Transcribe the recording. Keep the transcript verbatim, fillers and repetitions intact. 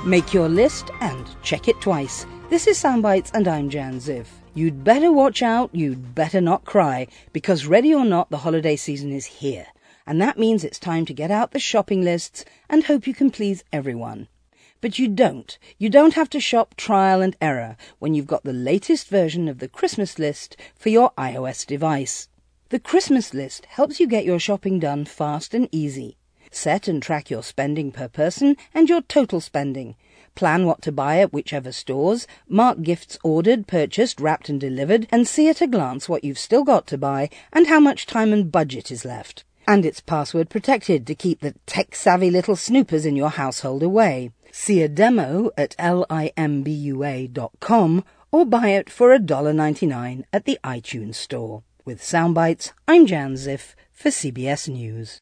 Make your list and check it twice. This is Soundbites and I'm Jan Ziff. You'd better watch out, you'd better not cry, because ready or not, the holiday season is here. And that means it's time to get out the shopping lists and hope you can please everyone. But you don't. You don't have to shop trial and error when you've got the latest version of the Christmas list for your iOS device. The Christmas list helps you get your shopping done fast and easy. Set and track your spending per person and your total spending. Plan what to buy at whichever stores, mark gifts ordered, purchased, wrapped and delivered, and see at a glance what you've still got to buy and how much time and budget is left. And it's password protected to keep the tech-savvy little snoopers in your household away. See a demo at limbua dot com or buy it for one dollar ninety-nine at the iTunes Store. With Soundbites, I'm Jan Ziff for C B S News.